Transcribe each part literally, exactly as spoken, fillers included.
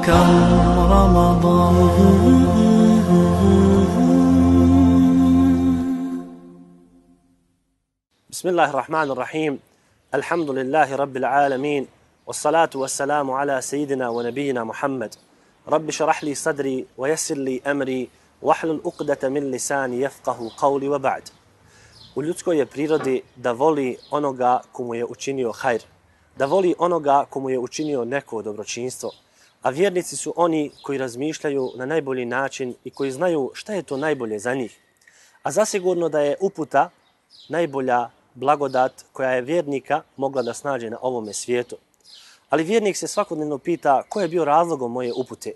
كم رمضان. بسم الله الرحمن الرحيم. الحمد لله رب العالمين، والصلاة والسلام على سيدنا ونبينا محمد. رب شرح لي صدري ويسر لي أمري واحلل عقدة من لساني يفقه قولي وبعد. U ljudskoj je prirodi da voli onoga komu je učinio hajr, da voli onoga komu je učinio neko dobročinstvo, a vjernici su oni koji razmišljaju na najbolji način i koji znaju šta je to najbolje za njih. A zasigurno da je uputa najbolja blagodat koja je vjernika mogla da snađe na ovome svijetu. Ali vjernik se svakodnevno pita ko je bio razlogom moje upute,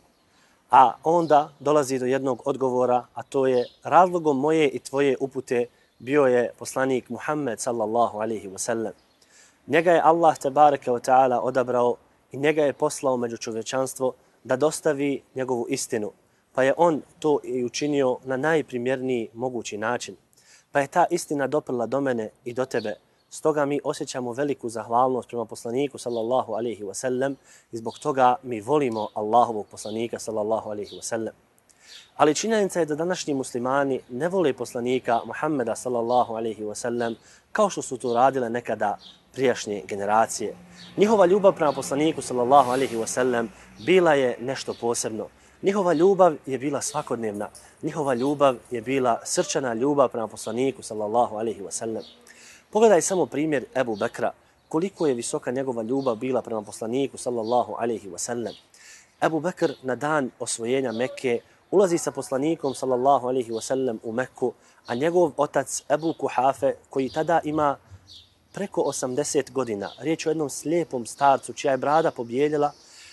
a onda dolazi do jednog odgovora, a to je razlogom moje i tvoje upute bio je poslanik Muhammed sallallahu alaihi wa sallam. Njega je Allah tebareke wa ta'ala odabrao i njega je poslao među čovječanstvo da dostavi njegovu istinu, pa je on to i učinio na najprimjerniji mogući način. Pa je ta istina doprla do mene i do tebe. Stoga mi osjećamo veliku zahvalnost prema poslaniku sallallahu alaihi wa sallam i zbog toga mi volimo Allahovog poslanika sallallahu alaihi wa sallam. Ali činjenica je da današnji muslimani ne vole poslanika Muhammeda sallallahu alaihi wa sallam kao što su to radile nekada prijašnje generacije. Njihova ljubav prema poslaniku sallallahu alaihi wa sallam bila je nešto posebno. Njihova ljubav je bila svakodnevna. Njihova ljubav je bila srčana ljubav prema poslaniku sallallahu alaihi wa sallam. Pogledaj samo primjer Ebu Bekra, koliko je visoka njegova ljubav bila prema poslaniku sallallahu alaihi wa sallam. Ebu Bekr na dan osvojenja Mekke ulazi sa poslanikom sallallahu alaihi wa sallam u Mekku, a njegov otac Ebu Kuhafe, koji tada ima preko osamdeset godina, riječ o jednom slijepom starcu čija je brada pobijeljela,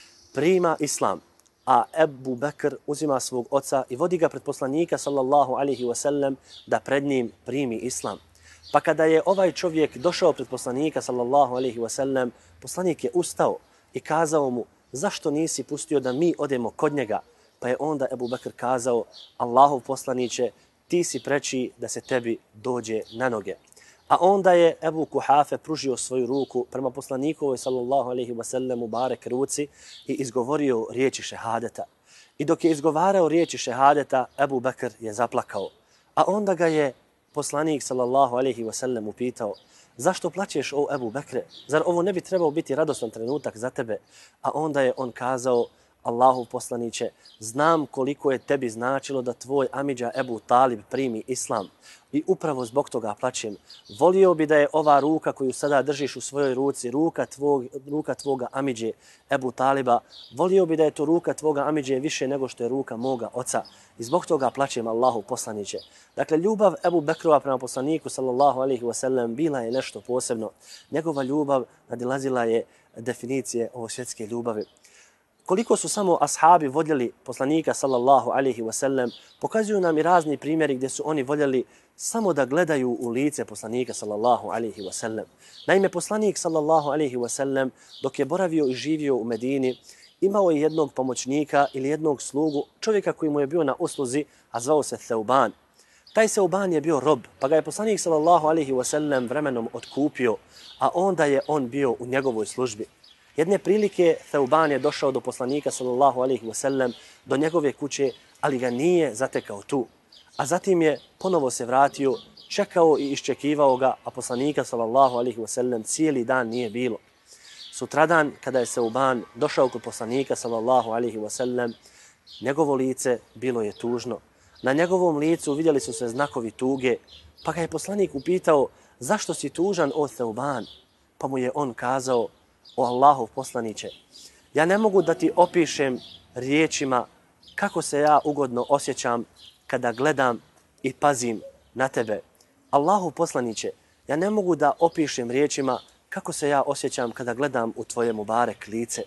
prima islam. A Ebu Bekr uzima svog oca i vodi ga pred poslanika sallallahu alaihi wa sallam da pred njim primi islam. Pa kada je ovaj čovjek došao pred poslanika sallallahu alaihi wa sallam, poslanik je ustao i kazao mu zašto nisi pustio da mi odemo kod njega. Pa je onda Ebu Bekr kazao Allahov poslaniće, ti si preči da se tebi dođe na noge. A onda je Ebu Kuhafe pružio svoju ruku prema poslanikovoj sallallahu alaihi wa sallam u barek ruci i izgovorio riječi šehadeta. I dok je izgovarao riječi šehadeta, Ebu Bekr je zaplakao. A onda ga je poslanik sallallahu alaihi wa sallam upitao zašto plaćeš o Ebu Bekre? Zar ovo ne bi trebao biti radostan trenutak za tebe? A onda je on kazao Allahov poslaniće, znam koliko je tebi značilo da tvoj amidža Ebu Talib primi islam i upravo zbog toga plaćem. Volio bi da je ova ruka koju sada držiš u svojoj ruci, ruka, tvog, ruka tvoga amidže Ebu Taliba, volio bi da je to ruka tvoga amidže više nego što je ruka moga oca i zbog toga plaćem Allahov poslaniće. Dakle, ljubav Ebu Bekrova prema poslaniku sallallahu alaihi wa sallam bila je nešto posebno. Njegova ljubav nadilazila je definicije ovo svjetske ljubavi. Koliko su samo ashabi voljeli poslanika sallallahu alaihi wa sallam, pokazuju nam i razni primjeri gdje su oni voljeli samo da gledaju u lice poslanika sallallahu alaihi wa sallam. Naime, poslanik sallallahu alaihi wa sallam dok je boravio i živio u Medini, imao je jednog pomoćnika ili jednog slugu, čovjeka koji mu je bio na usluzi, a zvao se Theuban. Taj Theuban je bio rob, pa ga je poslanik sallallahu alaihi wa sallam vremenom otkupio, a onda je on bio u njegovoj službi. Jedne prilike Theuban je došao do poslanika sallallahu alaihi wa sallam, do njegove kuće, ali ga nije zatekao tu. A zatim je ponovo se vratio, čekao i iščekivao ga, a poslanika sallallahu alaihi wa sallam cijeli dan nije bilo. Sutradan, kada je Theuban došao kod poslanika sallallahu alaihi wa sallam, njegovo lice bilo je tužno. Na njegovom licu vidjeli su se znakovi tuge, pa ga je poslanik upitao zašto si tužan, o Theuban? Pa mu je on kazao, o Allahov poslaniće, ja ne mogu da ti opišem riječima kako se ja ugodno osjećam kada gledam i pazim na tebe. Allahov poslaniće, ja ne mogu da opišem riječima kako se ja osjećam kada gledam u tvoje mubarek lice.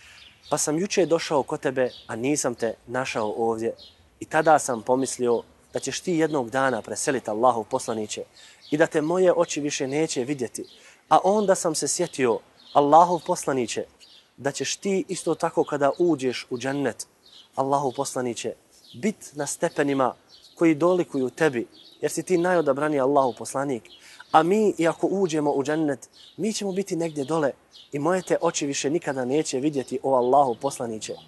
Pa sam juče došao kod tebe, a nisam te našao ovdje. I tada sam pomislio da ćeš ti jednog dana preseliti Allahov poslaniće i da te moje oči više neće vidjeti. A onda sam se sjetio, Allahov poslaniće, da ćeš ti isto tako kada uđeš u džennet, Allahov poslaniće, bit na stepenima koji dolikuju tebi, jer si ti najodabraniji Allahov poslanik. A mi, i ako uđemo u džennet, mi ćemo biti negdje dole i moje te oči više nikada neće vidjeti o Allahov poslaniće.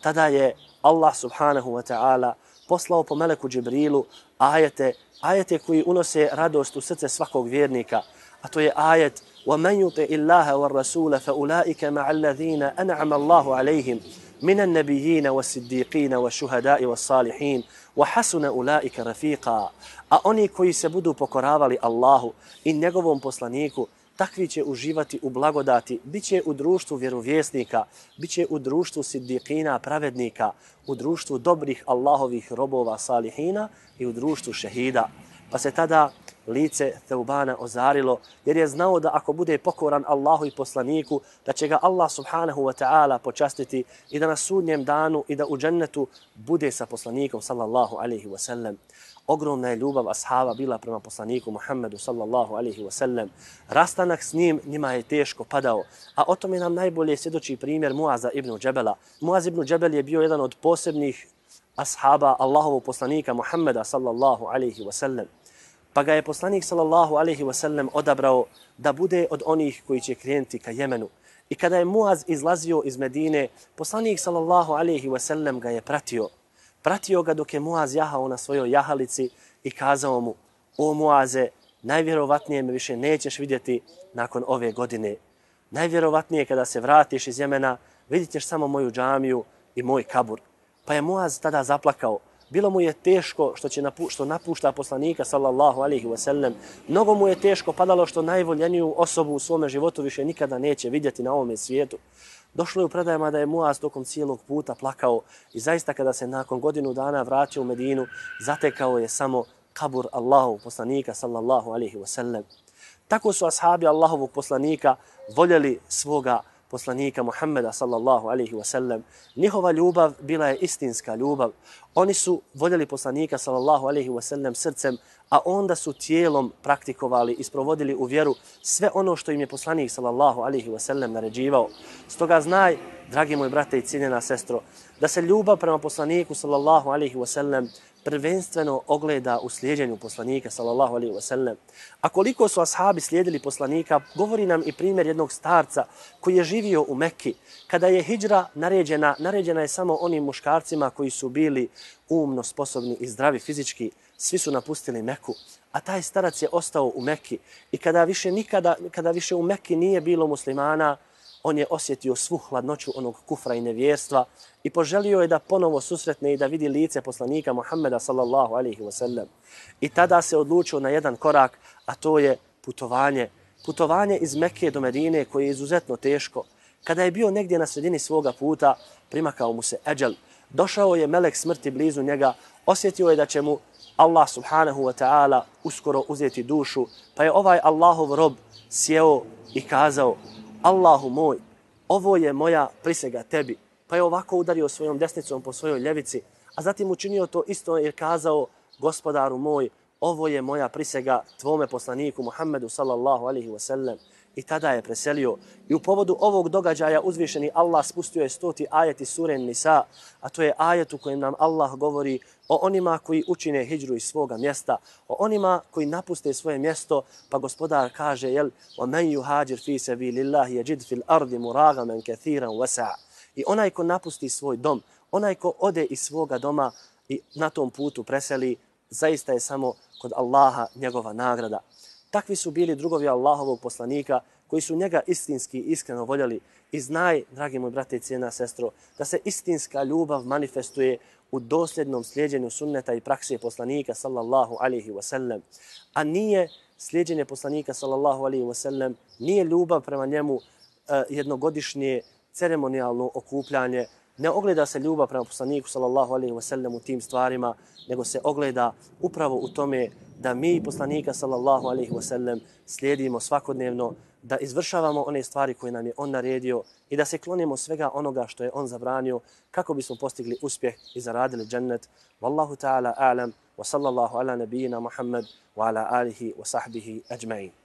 tada je Allah subhanahu wa ta'ala poslao po meleku Džibrilu ajete, ajete koji unose radost u srce svakog vjernika, a to je ajet وَمَنْ يُطِعِ اللَّهَ وَالرَّسُولَ فَأُولَٰئِكَ مَعَ الَّذِينَ أَنْعَمَ اللَّهُ عَلَيْهِمْ مِنَ النَّبِيِّينَ وَالصِّدِّيقِينَ وَالشُّهَدَاءِ وَالصَّالِحِينَ وَحَسُنَ أُولَٰئِكَ رَفِيقًا. A oni koji se budu pokoravali Allahu i njegovom poslaniku, takvi će uživati u blagodati, bit će u društvu vjerovjesnika, bit će u društvu siddiqina, pravednika, u društvu dobrih Allahovih robova salihina i u društvu šehida. Pa se tada lice Theubana ozarilo, jer je znao da ako bude pokoran Allahu i poslaniku, da će ga Allah subhanahu wa ta'ala počastiti i da na sudnjem danu i da u džennetu bude sa poslanikom sallallahu alaihi wa sallam. Ogromna je ljubav ashaba bila prema poslaniku Muhammedu sallallahu alaihi wa sallam. Rastanak s njim njima je teško padao, a o tome nam najbolje svjedoči primjer Muaza ibn Džebela. Muaz ibn Džebel je bio jedan od posebnih ashaba Allahovog poslanika Muhammeda sallallahu alaihi wa sallam. Pa ga je poslanik sallallahu alaihi wa sallam odabrao da bude od onih koji će krenuti ka Jemenu. I kada je Muaz izlazio iz Medine, poslanik sallallahu alaihi wa sallam ga je pratio. Pratio ga dok je Muaz jahao na svojoj jahalici i kazao mu: o Muaze, najvjerovatnije me više nećeš vidjeti nakon ove godine. Najvjerovatnije kada se vratiš iz Jemena, vidjet ćeš samo moju džamiju i moj kabur. Pa je Muaz tada zaplakao. Bilo mu je teško što, će napu, što napušta poslanika sallallahu alaihi wa sallam. Mnogo mu je teško padalo što najvoljeniju osobu u svome životu više nikada neće vidjeti na ovome svijetu. Došlo je u predajama da je Muaz tokom cijelog puta plakao i zaista kada se nakon godinu dana vratio u Medinu, zatekao je samo kabur Allahovog poslanika sallallahu alaihi wa sallam. Tako su ashabi Allahovog poslanika voljeli svoga poslanika Muhammeda sallallahu alaihi wa sallam. Njihova ljubav bila je istinska ljubav. Oni su voljeli poslanika sallallahu alaihi wa sallam srcem, a onda su tijelom praktikovali i sprovodili u vjeru sve ono što im je poslanik sallallahu alaihi wa sallam naređivao. Stoga znaj, dragi moj brate i cijenjena sestro, da se ljubav prema poslaniku sallallahu alaihi wa sallam prvenstveno ogleda u slijedjenju poslanika sallallahu alaihi wa sallam. A koliko su ashabi slijedili poslanika, govori nam i primjer jednog starca koji je živio u Mekki. Kada je hidžra naređena, naređena je samo onim muškarcima koji su bili umno sposobni i zdravi fizički. Svi su napustili Meku, a taj starac je ostao u Mekki. I kada više nikada, kada više u Mekki nije bilo muslimana, on je osjetio svu hladnoću onog kufra i nevjerstva i poželio je da ponovo susretne i da vidi lice poslanika Muhammeda sallallahu alaihi wa sallam. I tada se odlučio na jedan korak, a to je putovanje. Putovanje iz Mekke do Medine koje je izuzetno teško. Kada je bio negdje na sredini svoga puta, primakao mu se eđel. Došao je melek smrti blizu njega, osjetio je da će mu Allah subhanahu wa ta'ala uskoro uzeti dušu, pa je ovaj Allahov rob sjeo i kazao: Allahu moj, ovo je moja prisega tebi. Pa je ovako udario svojom desnicom po svojoj ljevici, a zatim učinio to isto jer kazao: Gospodaru moj, ovo je moja prisega tvome poslaniku Muhammedu sallallahu alaihi wa sallam. I tada je preselio. I u povodu ovog događaja uzvišeni Allah spustio je stoti ajet iz sure Nisa, a to je ajet u kojem nam Allah govori o onima koji učine hidžru iz svoga mjesta, o onima koji napuste svoje mjesto, pa gospodar kaže: jel, وَمَنْ يُهَاجِرْ فِي سَبِيلِ اللَّهِ يَجِدْ فِي الْأَرْضِ مُرَاغَمًا كَثِيرًا وَسَعًا. I onaj ko napusti svoj dom, onaj ko ode iz svoga doma i na tom putu preseli, zaista je samo kod Allaha njegova nagrada. Takvi su bili drugovi Allahovog poslanika koji su njega istinski iskreno voljeli. I znaj, dragi moj brate i cijena sestro, da se istinska ljubav manifestuje u dosljednom slijedjenju sunneta i prakse poslanika sallallahu alaihi wa sallam. A nije slijedjenje poslanika sallallahu alaihi wa sallam, nije ljubav prema njemu uh, jednogodišnje ceremonijalno okupljanje. Ne ogleda se ljubav prema poslaniku sallallahu alaihi wa sallam u tim stvarima, nego se ogleda upravo u tome da mi poslanika sallallahu alaihi wa sallam slijedimo svakodnevno, da izvršavamo one stvari koje nam je on naredio i da se klonimo svega onoga što je on zabranio kako bismo postigli uspjeh i zaradili džennet. Wallahu ta'ala a'lam wa sallallahu ala nabijina Muhammad wa ala alihi wa sahbihi ajma'in.